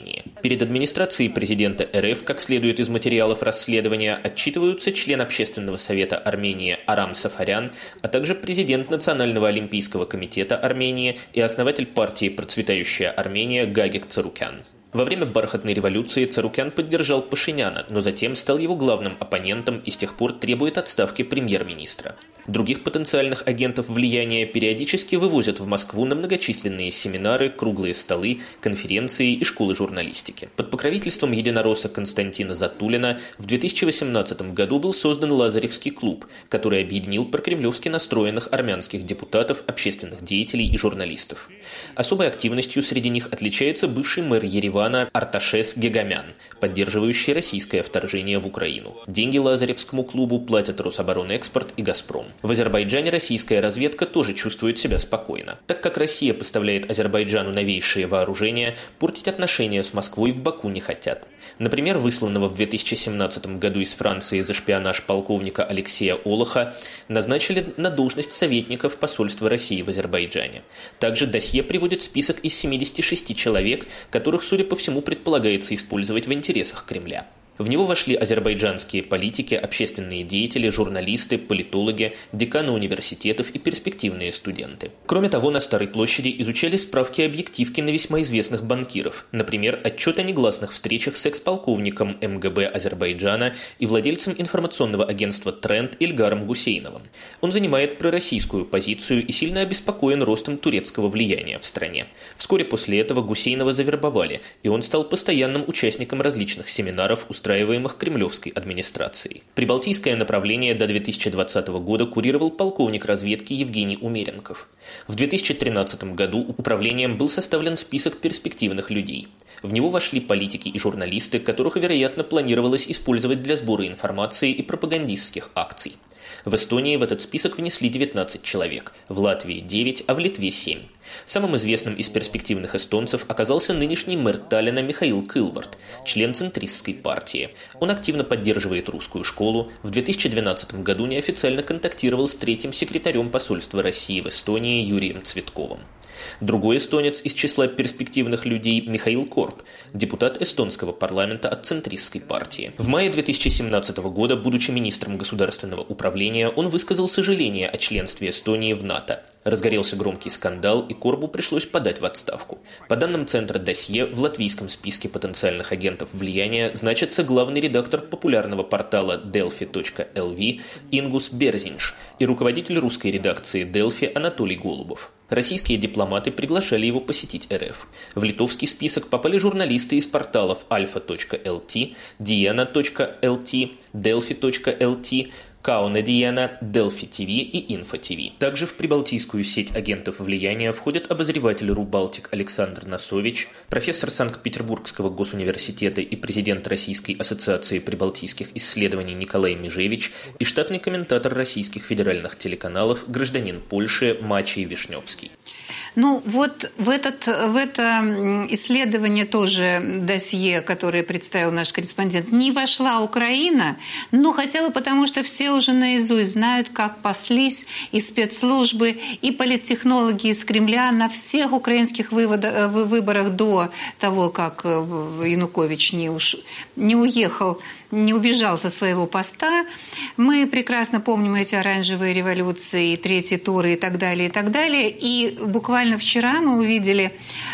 Перед администрацией президента РФ, как следует из материалов расследования, отчитываются член Общественного совета Армении Арам Сафарян, а также президент Национального олимпийского комитета Армении и основатель партии «Процветающая Армения» Гагик Царукян. Во время бархатной революции Царукян поддержал Пашиняна, но затем стал его главным оппонентом и с тех пор требует отставки премьер-министра. Других потенциальных агентов влияния периодически вывозят в Москву на многочисленные семинары, круглые столы, конференции и школы журналистики. Под покровительством единоросса Константина Затулина в две тысячи восемнадцатом году был создан Лазаревский клуб, который объединил прокремлевски настроенных армянских депутатов, общественных деятелей и журналистов. Особой активностью среди них отличается бывший мэр Еревана Арташес Гегамян, поддерживающий российское вторжение в Украину. Деньги Лазаревскому клубу платят Рособоронэкспорт и Газпром. В Азербайджане российская разведка тоже чувствует себя спокойно. Так как Россия поставляет Азербайджану новейшие вооружения, портить отношения с Москвой в Баку не хотят. Например, высланного в две тысячи семнадцатом году из Франции за шпионаж полковника Алексея Олоха назначили на должность советника в посольстве России в Азербайджане. Также досье приводит список из семидесяти шести человек, которых, судя по всему, предполагается использовать в интересах Кремля. В него вошли азербайджанские политики, общественные деятели, журналисты, политологи, деканы университетов и перспективные студенты. Кроме того, на Старой площади изучали справки и объективки на весьма известных банкиров. Например, отчет о негласных встречах с экс-полковником МГБ Азербайджана и владельцем информационного агентства «Тренд» Ильгаром Гусейновым. Он занимает пророссийскую позицию и сильно обеспокоен ростом турецкого влияния в стране. Вскоре после этого Гусейнова завербовали, и он стал постоянным участником различных семинаров, устраиваемых кремлевской администрацией. Прибалтийское направление до две тысячи двадцатого года курировал полковник разведки Евгений Умеренков. В две тысячи тринадцатом году управлением был составлен список перспективных людей. В него вошли политики и журналисты, которых, вероятно, планировалось использовать для сбора информации и пропагандистских акций. В Эстонии в этот список внесли девятнадцать человек, в Латвии девять, а в Литве семь. Самым известным из перспективных эстонцев оказался нынешний мэр Таллина Михаил Кылвард, член центристской партии. Он активно поддерживает русскую школу, в две тысячи двенадцатом году неофициально контактировал с третьим секретарем посольства России в Эстонии Юрием Цветковым. Другой эстонец из числа перспективных людей – Михаил Корб, депутат эстонского парламента от центристской партии. В мае две тысячи семнадцатого года, будучи министром государственного управления, он высказал сожаление о членстве Эстонии в НАТО. Разгорелся громкий скандал, и Корбу пришлось подать в отставку. По данным Центра Досье, в латвийском списке потенциальных агентов влияния значится главный редактор популярного портала делфи точка эл ви Ингус Берзинш и руководитель русской редакции Делфи Анатолий Голубов. Российские дипломаты приглашали его посетить РФ. В литовский список попали журналисты из порталов альфа точка эл ти, диена точка эл ти, делфи точка эл ти, Кауна Диена, Делфи ТВ и Инфо ТВ. Также в прибалтийскую сеть агентов влияния входят обозреватель РуБалтик Александр Носович, профессор Санкт-Петербургского госуниверситета и президент Российской ассоциации прибалтийских исследований Николай Межевич и штатный комментатор российских федеральных телеканалов, гражданин Польши Мачей Вишневский. Ну вот в, этот, в это исследование тоже досье, которое представил наш корреспондент, не вошла Украина, но хотя бы потому, что все уже наизусть знают, как паслись и спецслужбы, и политтехнологи из Кремля на всех украинских выводах, выборах до того, как Янукович не, уш... не уехал, не убежал со своего поста. Мы прекрасно помним эти оранжевые революции, третьи туры и так далее, и так далее. И буквально вчера мы увидели,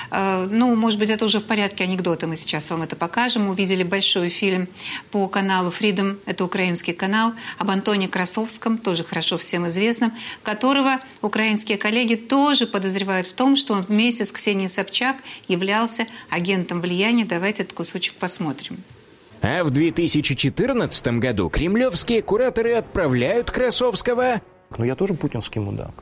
ну, может быть, это уже в порядке анекдота, мы сейчас вам это покажем, увидели большой фильм по каналу Freedom, это украинский канал, об Антоне Красовском, тоже хорошо всем известном, которого украинские коллеги тоже подозревают в том, что он вместе с Ксенией Собчак являлся агентом влияния. Давайте этот кусочек посмотрим. А в две тысячи четырнадцатом году кремлевские кураторы отправляют Красовского... Ну я тоже путинский мудак.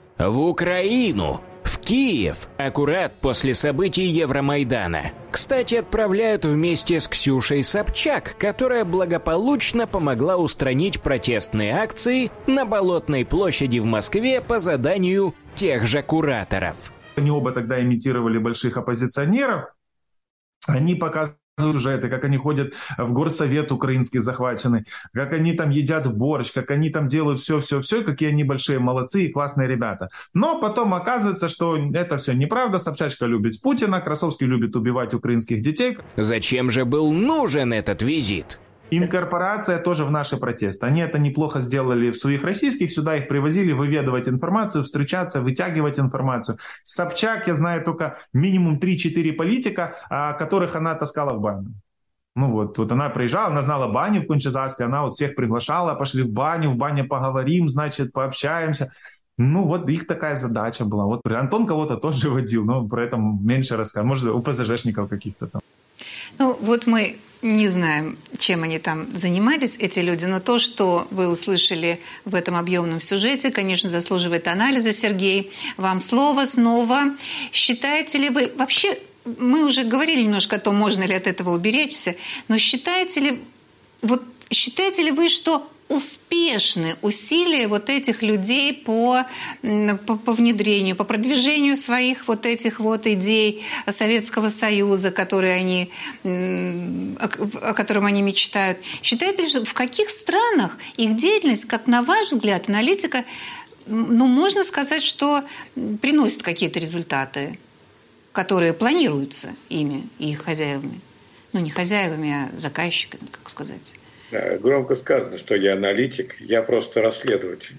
В Украину, в Киев, аккурат после событий Евромайдана. Кстати, отправляют вместе с Ксюшей Собчак, которая благополучно помогла устранить протестные акции на Болотной площади в Москве по заданию тех же кураторов. Они оба тогда имитировали больших оппозиционеров. Они показывали сюжеты, как они ходят в горсовет украинский захваченный, как они там едят борщ, как они там делают все-все-все, какие они большие молодцы и классные ребята. Но потом оказывается, что это все неправда. Собчачка любит Путина, Красовский любит убивать украинских детей. Зачем же был нужен этот визит? Инкорпорация тоже в наши протесты. Они это неплохо сделали в своих российских, сюда их привозили выведывать информацию, встречаться, вытягивать информацию. Собчак, я знаю только минимум три-четыре политика, которых она таскала в баню. Ну вот, вот она приезжала, она знала баню в Кунчезаспе, она вот всех приглашала, пошли в баню, в бане поговорим, значит, пообщаемся. Ну вот их такая задача была. Вот Антон кого-то тоже водил, но про это меньше рассказывал. Может, у ПЗЖшников каких-то там. Ну, вот мы не знаем, чем они там занимались, эти люди, но то, что вы услышали в этом объемном сюжете, конечно, заслуживает анализа. Сергей, вам слово снова. Считаете ли вы... Вообще, мы уже говорили немножко о том, можно ли от этого уберечься, но считаете ли, вот, считаете ли вы, что успешны усилия вот этих людей по, по, по внедрению, по продвижению своих вот этих вот идей Советского Союза, которые они, о, о котором они мечтают? Считаете ли, что в каких странах их деятельность, как на ваш взгляд, аналитика, ну, можно сказать, что приносит какие-то результаты, которые планируются ими и их хозяевами? Ну, не хозяевами, а заказчиками, как сказать. Громко сказано, что я аналитик, я просто расследователь.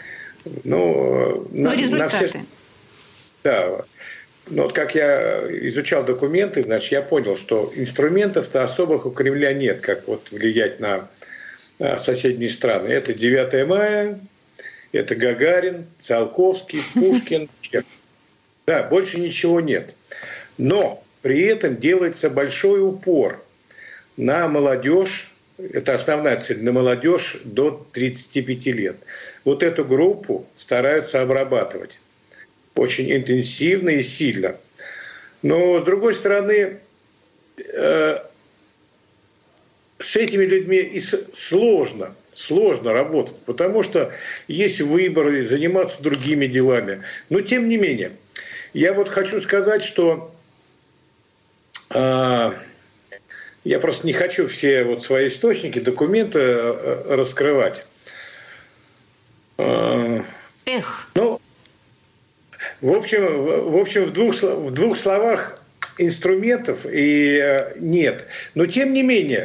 Ну, Но на, результаты. На все... Да. Но вот как я изучал документы, значит, я понял, что инструментов-то особых у Кремля нет, как вот влиять на, на соседние страны. Это девятое мая, это Гагарин, Циолковский, Пушкин, Чехов. Да, больше ничего нет. Но при этом делается большой упор на молодежь. Это основная цель, на молодежь до тридцати пяти лет. Вот эту группу стараются обрабатывать очень интенсивно и сильно. Но, с другой стороны, э, с этими людьми и сложно, сложно работать, потому что есть выборы, заниматься другими делами. Но, тем не менее, я вот хочу сказать, что... Э, Я просто не хочу все вот свои источники, документы раскрывать. Эх. Ну, в общем, в, общем, в, двух, в двух словах инструментов и нет. Но тем не менее,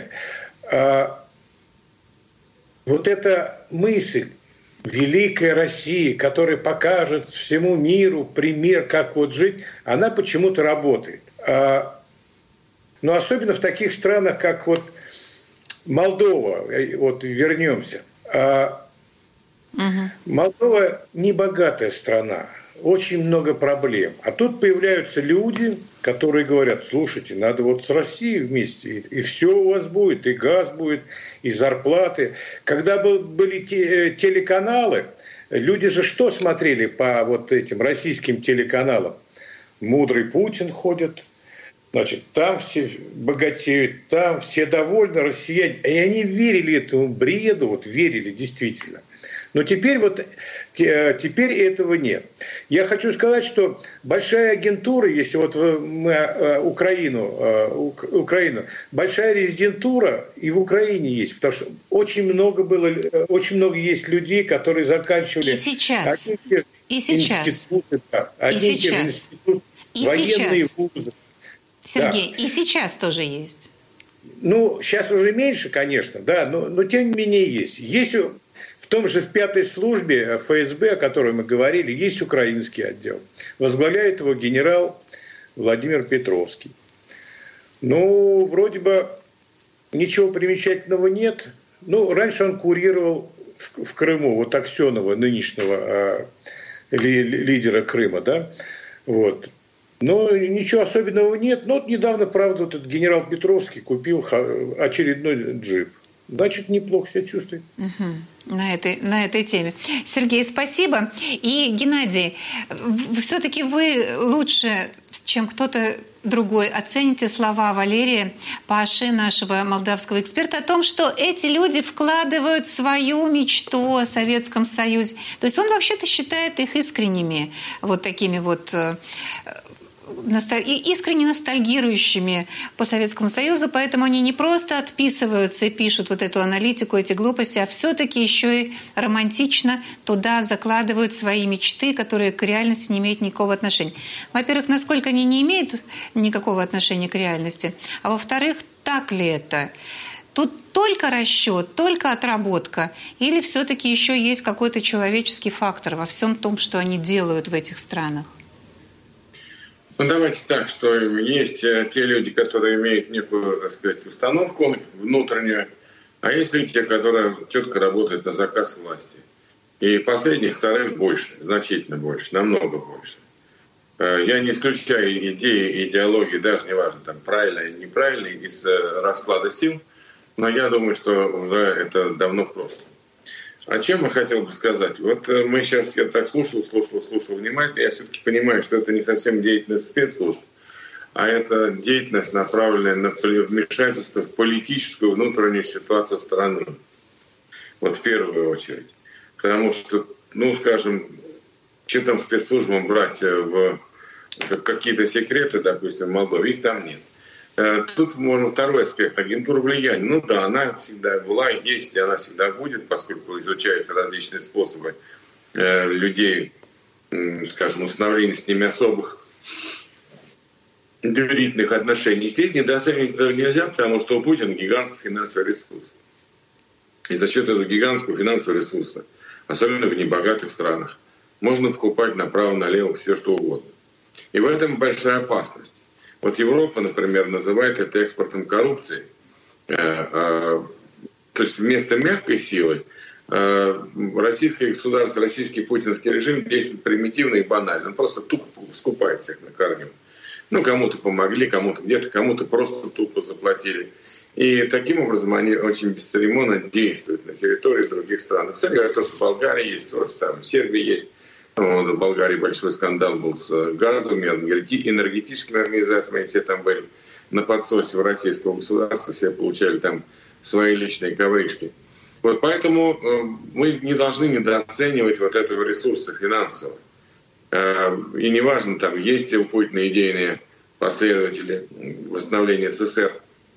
вот эта мысль великой России, которая покажет всему миру пример, как вот жить, она почему-то работает. Но особенно в таких странах, как вот Молдова, вот вернемся. Угу. Молдова небогатая страна, очень много проблем. А тут появляются люди, которые говорят: слушайте, надо вот с Россией вместе, и, и все у вас будет, и газ будет, и зарплаты. Когда были те, телеканалы, люди же что смотрели по вот этим российским телеканалам? Мудрый Путин ходит. Значит, там все богатеют, там все довольны, россияне. И они верили этому бреду, вот верили действительно. Но теперь вот теперь этого нет. Я хочу сказать, что большая агентура, если вот мы Украину, Украину, большая резидентура и в Украине есть, потому что очень много было, очень много есть людей, которые заканчивали. И сейчас. И сейчас. Институты, да, и сейчас. Институт, и военные сейчас. вузы. Сергей, да. И сейчас тоже есть. Ну, сейчас уже меньше, конечно, да, но, но тем не менее есть. Есть в том же в пятой службе эф эс бэ, о которой мы говорили, есть украинский отдел. Возглавляет его генерал Владимир Петровский. Ну, вроде бы ничего примечательного нет. Ну, раньше он курировал в, в Крыму, вот Аксенова, нынешнего э, ли, лидера Крыма, да, вот. Но ничего особенного нет. Но вот недавно, правда, этот генерал Петровский купил очередной джип. Значит, неплохо себя чувствует. Угу. На этой, на этой теме. Сергей, спасибо. И, Геннадий, все-таки вы лучше, чем кто-то другой, оцените слова Валерия Паши, нашего молдавского эксперта, о том, что эти люди вкладывают свою мечту о Советском Союзе. То есть он вообще-то считает их искренними, вот такими вот искренне ностальгирующими по Советскому Союзу, поэтому они не просто отписываются и пишут вот эту аналитику, эти глупости, а все-таки еще и романтично туда закладывают свои мечты, которые к реальности не имеют никакого отношения. Во-первых, насколько они не имеют никакого отношения к реальности, а во-вторых, так ли это? Тут только расчет, только отработка, или все-таки еще есть какой-то человеческий фактор во всем том, что они делают в этих странах? Ну, давайте так, что есть те люди, которые имеют некую, так сказать, установку внутреннюю, а есть люди, которые четко работают на заказ власти. И последних, вторых больше, значительно больше, намного больше. Я не исключаю идеи, идеологии, даже неважно, там, правильно или неправильно, из расклада сил, но я думаю, что уже это давно в прошлом. О чем я хотел бы сказать? Вот мы сейчас, я так слушал, слушал, слушал внимательно, я все-таки понимаю, что это не совсем деятельность спецслужб, а это деятельность, направленная на вмешательство в политическую внутреннюю ситуацию страны. Вот в первую очередь. Потому что, ну, скажем, что там спецслужбам брать в какие-то секреты, допустим, в Молдове, их там нет. Тут можно второй аспект, агентура влияния. Ну да, она всегда была, есть, и она всегда будет, поскольку изучаются различные способы э, людей, э, скажем, установления с ними особых доверительных отношений. Здесь недооценивать даже нельзя, потому что у Путина гигантский финансовый ресурс. И за счет этого гигантского финансового ресурса, особенно в небогатых странах, можно покупать направо-налево все, что угодно. И в этом большая опасность. Вот Европа, например, называет это экспортом коррупции. То есть вместо мягкой силы российское государство, российский путинский режим действует примитивно и банально. Он просто тупо скупает всех на корню. Ну, кому-то помогли, кому-то где-то, кому-то просто тупо заплатили. И таким образом они очень бесцеремонно действуют на территории других стран. Кстати говоря, то, что в Болгарии есть, то же самое, в Сербии есть. Ну, в Болгарии большой скандал был с газовыми, энергетическими организациями, все там были на подсосе российского государства, все получали там свои личные ковришки. Вот поэтому мы не должны недооценивать вот этого ресурса финансового. И неважно, там есть ли у Путина идейные последователи восстановления СССР,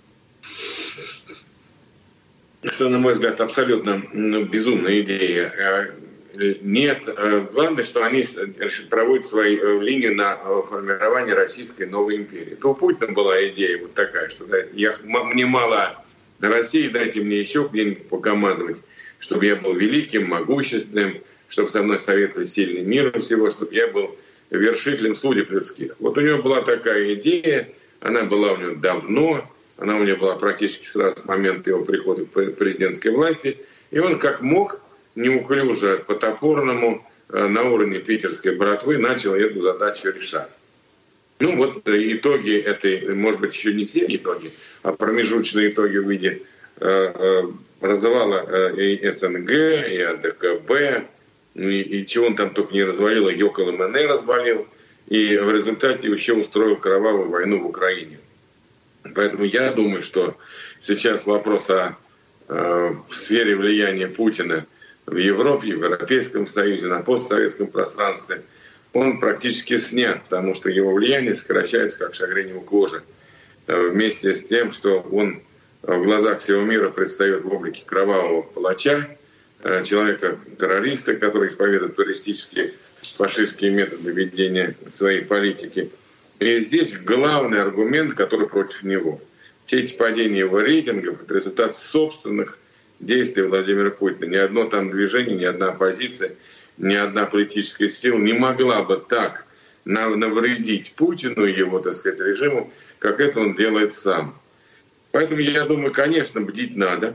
что, на мой взгляд, абсолютно ну, безумная идея. Нет, главное, что они проводят свою линию на формирование российской новой империи. То у Путина была идея вот такая, что да, я, мне мало России, дайте мне еще где-нибудь покомандовать, чтобы я был великим, могущественным, чтобы со мной советовали сильный мир всего, чтобы я был вершителем судеб людских. Вот у него была такая идея, она была у него давно, она у него была практически сразу с момента его прихода к президентской власти, и он как мог неуклюже, по-топорному, на уровне питерской братвы начал эту задачу решать. Ну вот итоги этой, может быть, еще не все итоги, а промежуточные итоги в виде э, развала и СНГ, и АДКБ, и, и чего он там только не развалил, и ЙОКЛМН развалил, и в результате еще устроил кровавую войну в Украине. Поэтому я думаю, что сейчас вопрос о э, сфере влияния Путина в Европе, в Европейском Союзе, на постсоветском пространстве, он практически снят, потому что его влияние сокращается как шагрень кожи. Вместе с тем, что он в глазах всего мира предстает в облике кровавого палача, человека-террориста, который исповедует туристические фашистские методы ведения своей политики. И здесь главный аргумент, который против него. Все эти падения его рейтингов – это результат собственных действий Владимира Путина. Ни одно там движение, ни одна оппозиция, ни одна политическая сила не могла бы так навредить Путину и его, так сказать, режиму, как это он делает сам. Поэтому я думаю, конечно, бдить надо,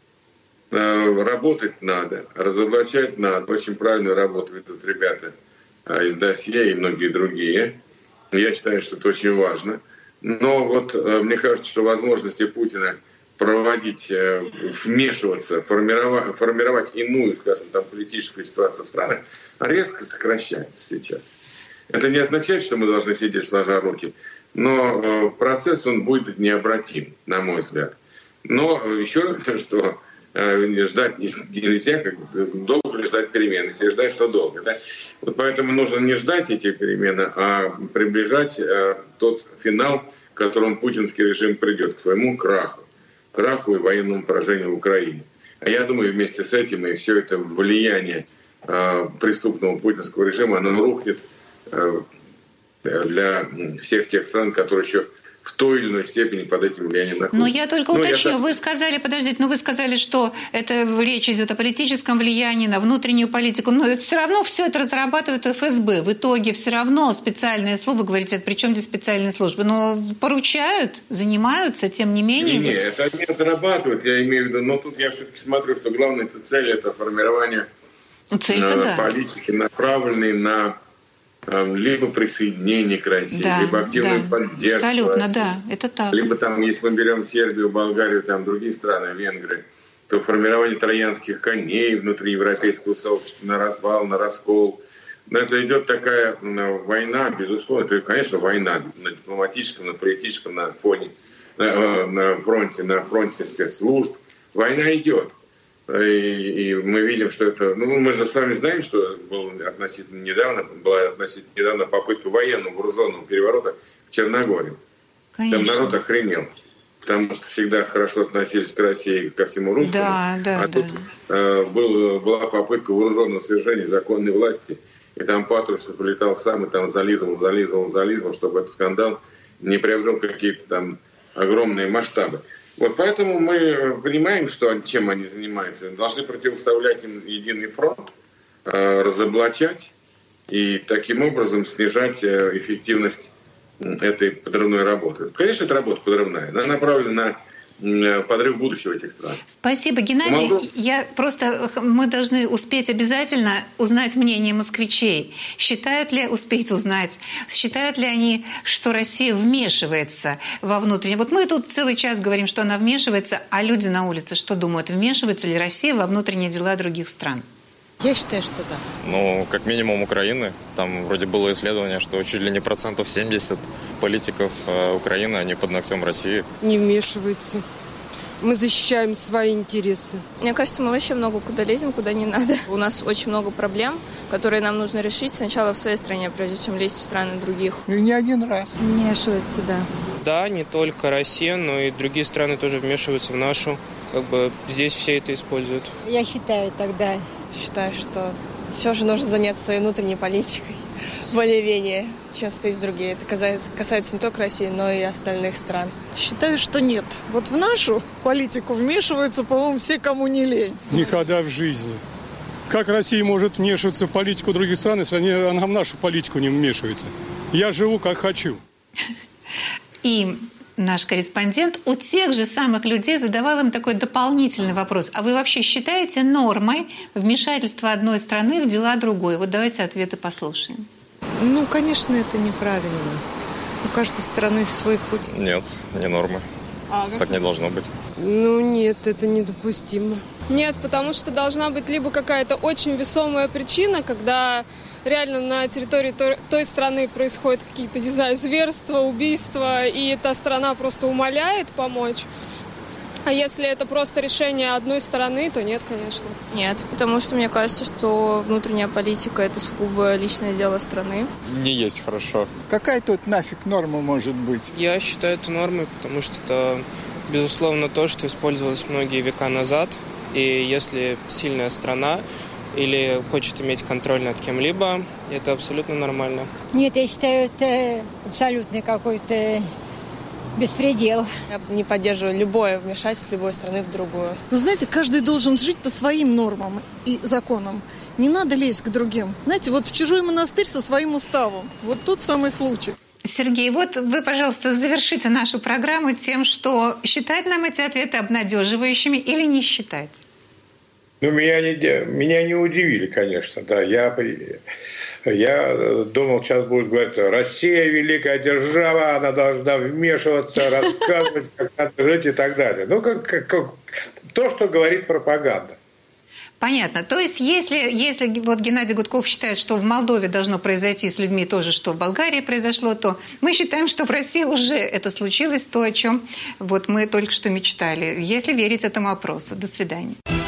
работать надо, разоблачать надо. Очень правильную работу ведут ребята из досье и многие другие. Я считаю, что это очень важно. Но вот мне кажется, что возможности Путина проводить, вмешиваться, формировать, формировать иную, скажем, там, политическую ситуацию в странах, резко сокращается сейчас. Это не означает, что мы должны сидеть сложа руки, но процесс он будет необратим, на мой взгляд. Но еще раз, что ждать нельзя, как долго ждать перемен. Если ждать, то долго. Да? Вот поэтому нужно не ждать эти перемены, а приближать тот финал, к которому путинский режим придет, к своему краху. Краху и военному поражению в Украине. А я думаю, вместе с этим и все это влияние преступного путинского режима, оно рухнет для всех тех стран, которые еще в той или иной степени под этим влиянием находятся. Но я только ну, уточню, я... вы сказали, подождите, но вы сказали, что это речь идет о политическом влиянии на внутреннюю политику, но это все равно все это разрабатывает эф эс бэ. В итоге все равно специальные службы, говорите, при чем здесь специальные службы, но поручают, занимаются, тем не менее. Не, не, это они разрабатывают, я имею в виду, но тут я все-таки смотрю, что главная цель это формирование Цель-то э, да. политики, направленной на либо присоединение к России, да, либо активную да, поддержку абсолютно, России. да, это так. Либо там, если мы берем Сербию, Болгарию, там другие страны, Венгрию, то формирование троянских коней внутри европейского сообщества на развал, на раскол. Но это идет такая война, безусловно, это, конечно, война на дипломатическом, на политическом, на фоне, на, на фронте, на фронте спецслужб. Война идет. И, и мы видим, что это... Ну, мы же с вами знаем, что был относительно недавно, была относительно недавно попытка военного вооруженного переворота в Черногории. Конечно. Там народ охренел. Потому что всегда хорошо относились к России, ко всему русскому. Да, да, а да. тут э, был, была попытка вооруженного свержения законной власти. И там Патрушев прилетал сам и там зализывал, зализывал, зализывал, чтобы этот скандал не приобрел какие-то там огромные масштабы. Вот поэтому мы понимаем, что, чем они занимаются. Должны противоставлять им единый фронт, разоблачать и таким образом снижать эффективность этой подрывной работы. Конечно, это работа подрывная. Она направлена на подрыв будущего этих стран. Спасибо, Геннадий. Молдов... Я просто мы должны успеть обязательно узнать мнение москвичей. Считают ли, успеть узнать, считают ли они, что Россия вмешивается во внутреннее... Вот мы тут целый час говорим, что она вмешивается, а люди на улице что думают? Вмешивается ли Россия во внутренние дела других стран? Я считаю, что да. Ну, как минимум Украины. Там вроде было исследование, что чуть ли не процентов семьдесят политиков Украины, они под ногтем России. Не вмешивается. Мы защищаем свои интересы. Мне кажется, мы вообще много куда лезем, куда не надо. У нас очень много проблем, которые нам нужно решить сначала в своей стране, прежде чем лезть в страны других. И не один раз. Вмешивается, да. Да, не только Россия, но и другие страны тоже вмешиваются в нашу. Как бы здесь все это используют. Я считаю тогда. Считаю, что все же нужно заняться своей внутренней политикой более-менее, чем стоять другие. Это касается, касается не только России, но и остальных стран. Считаю, что нет. Вот в нашу политику вмешиваются, по-моему, все, кому не лень. Никогда в жизни. Как Россия может вмешиваться в политику других стран, если они, она в нашу политику не вмешивается? Я живу, как хочу. И наш корреспондент у тех же самых людей задавал им такой дополнительный вопрос. А вы вообще считаете нормой вмешательство одной страны в дела другой? Вот давайте ответы послушаем. Ну, конечно, это неправильно. У каждой страны свой путь. Нет, не нормы. А, так не должно быть. Ну, нет, это недопустимо. Нет, потому что должна быть либо какая-то очень весомая причина, когда реально на территории той страны происходят какие-то, не знаю, зверства, убийства, и та страна просто умоляет помочь. А если это просто решение одной стороны, то нет, конечно. Нет, потому что мне кажется, что внутренняя политика – это сугубо личное дело страны. Не есть хорошо. Какая тут нафиг норма может быть? Я считаю это нормой, потому что это, безусловно, то, что использовалось многие века назад. И если сильная страна или хочет иметь контроль над кем-либо, это абсолютно нормально. Нет, я считаю, это абсолютно какой-то беспредел. Я не поддерживаю любое вмешательство любой страны в другую. Вы знаете, каждый должен жить по своим нормам и законам. Не надо лезть к другим. Знаете, вот в чужой монастырь со своим уставом. Вот тут самый случай. Сергей, вот вы, пожалуйста, завершите нашу программу тем, что считать нам эти ответы обнадеживающими или не считать? Ну, меня не, меня не удивили, конечно, да. Я, я думал, сейчас будет говорить, Россия великая держава, она должна вмешиваться, рассказывать, как надо жить и так далее. Ну, как, как, как то, что говорит пропаганда. Понятно. То есть, если, если вот Геннадий Гудков считает, что в Молдове должно произойти с людьми то же, что в Болгарии произошло, то мы считаем, что в России уже это случилось, то, о чем вот мы только что мечтали. Если верить этому опросу. До свидания.